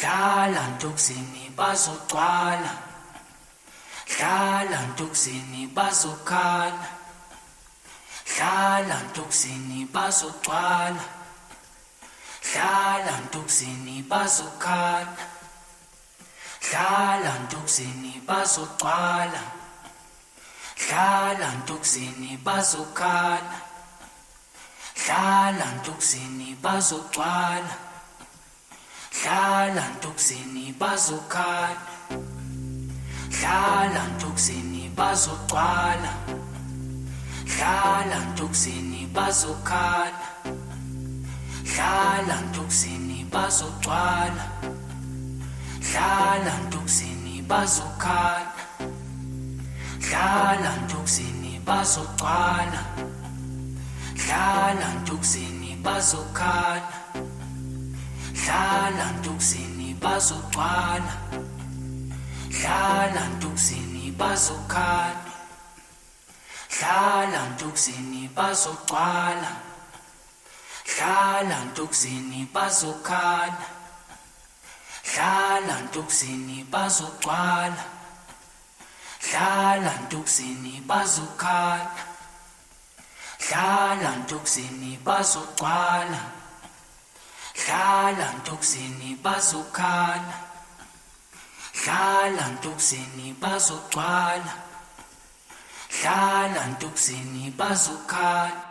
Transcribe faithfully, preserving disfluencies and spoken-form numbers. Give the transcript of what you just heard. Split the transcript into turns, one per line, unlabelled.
Hlala ntoksini bazogcwala, hlala ntoksini bazokhala, hlala ntoksini bazogcwala, hlala ntoksini bazokhala, hlala ntoksini bazogcwala, hlala ntoksini bazokhala, hlala ntoksini bazogcwala, hlala ntoksini bazokhala, hlala ntoksini bazogcwala, hlala ntoksini bazokhala, hlala ntoksini bazogcwala, hlala ntoksini bazokhala, hlala ntoksini bazogcwala, hlala ntoksini bazokhala, hlala ntoksini bazogcwala, hlala ntoksini bazokhala, hlala ntoksini bazogcwala, hlala ntoksini bazokhala, hlala ntoksini bazogcwala, hlala ntoksini bazokhala, hlala ntoksini bazogcwala, hlala ntoksini bazokhala, hlala ntoksini bazogcwala, hlala ntoksini bazokhala.